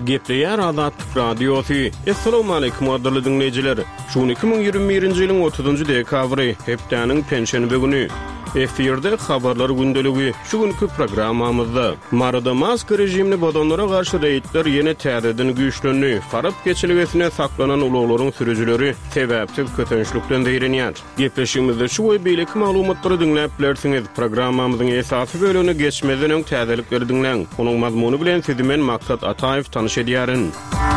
Gepleýär Azatlyk Radiosu. Assalamu alaykum hormatly dinleýijiler. Şu 2021-nji ýylyň 30-njy dekabry, hepdeniň penşenbe güni. Eferde habarlar gündeligi. Şu günkü programmamyzda Marada maska rejimini bodanlara garşy reýitler ýene täzeden güýçlenýär. Farap geçiligine saklanan uluglaryň sürüjüleri sebäpsiz kötünçlükden diýrenýär. Gepleşigimizde şu we beýleki maglumatlary dinläp bilersiňiz. Programmamyzyň esasy bölüni geçmeden öň täzelikleri dinleň. Onuň mazmuny bilen sizi men Maksat Ataýew tanış edýärin.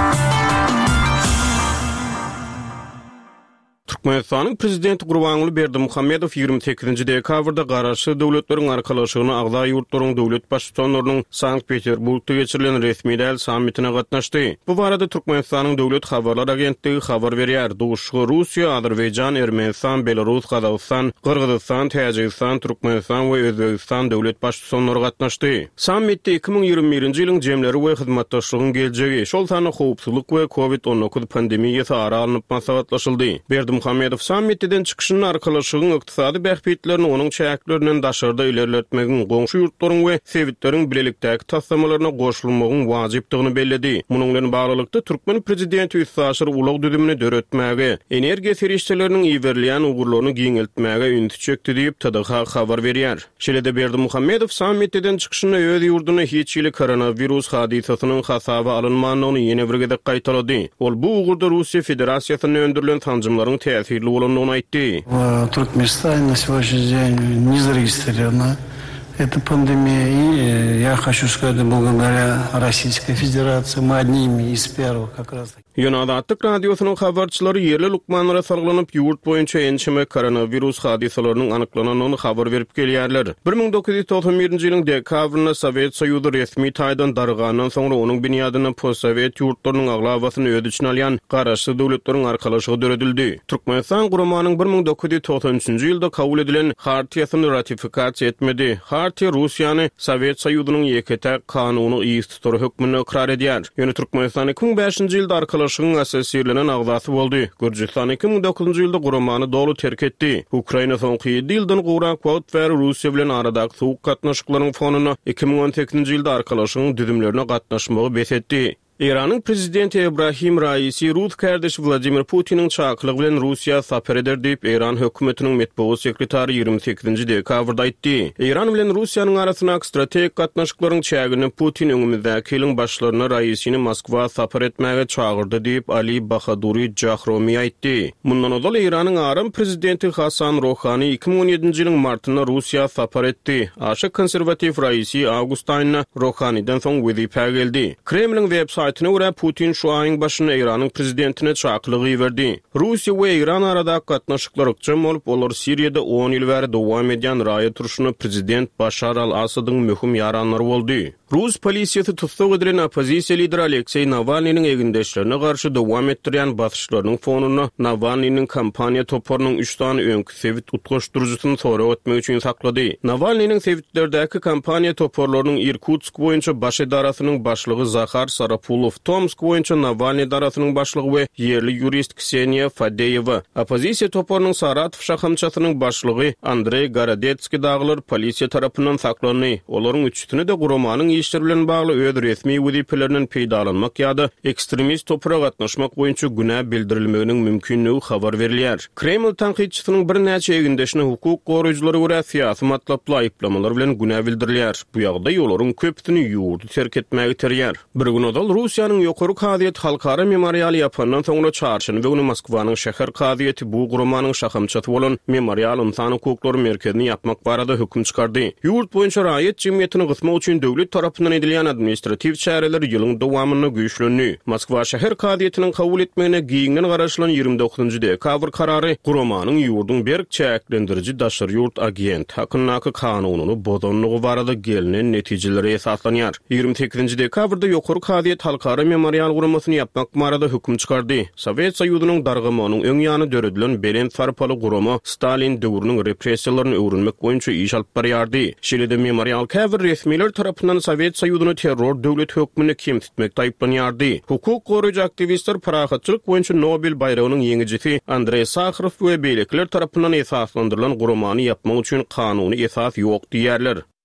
Türkmenistanyň prezidenti Gurbanguly Berdimuhammedow 28-nji dekabrda garaşy döwletleriň arkalaşygyny agza ýurtlaryň döwlet başçylarynyň Sankt-Peterburgda geçirilen resmi däl sammitine gatnaşdy. Bu barada Türkmenistanyň döwlet habarlar agentligi habar berýär. Duşgy Russiýa, Azerbaýjan, Ermenistan, Belarus, Gazagystan, Kyrgyzstan, Täjikistan, Türkmenistan we Özbegistan döwlet başçylary gatnaşdy. Sammitde 2021-nji ýylyň jemleri we hyzmatdaşlygyň geljegi, şol sany howpsuzlyk we COVID-19 pandemiýasy ara alınıp maslahatlaşyldy. Muhammedow sammitden çykyşynyň arkalaşygyň ykdysady bähpitlerini onuň çäklerinden daşarda ilerletmegiň, goňşy ýurtlaryň we sewitleriň bilelikdäki taslamalaryna goşulmagyň wajypdygyny belledi. Munyň bilen baglykda Türkmen prezidenti üssaşyr ulug düdümini döretmäge, energiýa serişçileriniň iýerleýän ugurlaryny giňeltmäge ünsü çekdi diýip TDH habar berýär. Şeýle-de Berdimuhammedow sammitden çykyşyny öz ýurduny hiç ýyly koronavirus hadisasynyň hasaba alynmagyny ýene bir gezek gaýtardy. Ol bu ugurda Russiýa Federatsiýasyna öndürilen tanjymlaryň täsirli bolanlygyny aýtdy. В Туркменистане на сегодняшний день не зарегистрирована эта пандемия. И я хочу сказать, благодаря Российской Федерации, мы одними из первых как раз. Azatlyk Radiosynyň habarçylary ýerli lukmanlara salgylanyp ýurt boýunça ençeme koronavirus hadisalarynyň anyklanynyny habar berip gelýärler. 1991-nji ýylyň dekabryna Sowet Soýuzy resmi taýdan darıgandan soňra onuň binýadyny post-sowet ýurtlarynyň aglawasyny öd üçin alýan garaşy döwletleriň arkalaşygy döredildi. Türkmenistan gurmanyň 1993-nji ýylda kabul edilen hartiýasyny ratifikasiýa etmedi. Hartiýa Russiýany Sowet Soýuzynyň ýekete kanuny ýygy tutar hökmüne ikrar edýär. Ýöne Türkmenistan 2005-nji ýylda arkalaşygyň asasirlenen agzasy boldy. Gürjistan 2009-njy ýylda gurmany dolu terk etdi. Ukraina soňky 7 ýyldan gowrak wagt we Russiýa bilen aradaky sowuk gatnaşyklaryň fonuny 2018-nji ýylda arkalaşygyň düdümlerine gatnaşmagy besetdi. İran'ın prezidenti Ebrahim Raisi Rus kardeş Vladimir Putin'in çağrıklığı bilen Russiya saper eder deyip İran hökümetinin metbuat sekretari 28-nji dekabrda aýtdy. İran bilen Russiýanyň arasyna strategik gatnaşyklaryň çägini Putin öňümizde ýylyň başlaryna Raisini Moskwa saper etmäge çağırdy diýip Ali Bahaduri Jahromi aýtdy. Mundan ozal İranyň aram prezidenti Hasan Rohani 2017-nji ýylyň martynda Russiýa saper etdi. Aşy konserwativ Raisi August aýyna Rohani'den soň wezipe geldi. Kremlin web Putin şu ayın başına İran'ın prezidentine çağrılığı verdi. Rusya ve İran arada gatnaşyklar ykjam olup, olar Siriýada 10 ýyl bäri dowam edýän raýat turşuny prezident Bashar al-Asadyň möhüm ýaranlary boldy. Rus polisiýasy tutsak edilen opozisiýa lideri Aleksey Navalnyň egindeşlerine garşy dowam etdirýän basyşlarynyň fonuny Navalnyň kampaniýa toplarynyň 3 tany öňkü sewit utgaşdyryjysyny sorak etmek üçin saklady. Navalnyň sewitlerdäki kampaniýa toplarynyň Irkutsk boýunça baş edarasynyň başlygy Zahar Sarapulov, Tomsk boýunça Navalny darasynyň başlygy we ýerli ýurist Kseniya Fadeyewa, opozisiýa toplarynyň Saratov şahamçasynyň başlygy Andrey Gorodetski daglar polisiýa tarapyndan saklandy. Olaryň üçüni de gurmanyň işler bilen bagly öz resmi wezipelerinden peýdalanmak ýa-da ekstremist topra gatnaşmak boýunça günä bildirilmeginiň mümkinligi habar berilýär. Kreml tanqidçisynyň bir näçe egindeşine hukuk goraýjylary görä syýasy matlaply aýplamalar bilen günä bildirilýär. Bu ýagda ýolaryň köpüni ýurdu terk etmäge terýär. Bir gün odal Russiýanyň ýokary kadyýet halkara memorialy ýapandan soňra çarşyny we Moskwanyň şäher kadyýeti bu gurmanyň şahamçaty bolan memorial insan hukuklary merkezini ýapmak barada hökm çykardy. Ýurt boýunça raýat jemgyýetini gysmak üçin döwlet tarapyndan edilýän administrativ çäreler ýylyň dowamyny güýçlenýär. Moskwa şäher kadyýetiniň kabul etmegine giňden garaşylan 29-njy dekabr karary gurmanyň ýurdun berk çäklendiriji daşary ýurt agent hakynaky kanunyny bozanlygy barada gelinen netijelere esaslanýar. 28-nji dekabrda ýokary kadyýet halkara memorial guramasyny ýapmak barada hökm çykardy. Sowet Soýuzynyň dargymanyň öň ýany döredilän Beren Sarpaly gurama Stalin döwrüniň repressiýalaryny öwrenmek boýunça iş alyp barýardy. Şeýle-de memorial käbir resmiler tarapyndan Sowet Soýuzyny terror döwlet hökmüne kemsitmekde aýplanýardy. Hukuk goraýjy aktivistler parahatçylyk boýunça Nobel baýragynyň ýeňijisi Andrey Sakharov we beýlekler tarapyndan esaslandyrylan guramany ýapmak üçin kanuny esas ýok diýerler.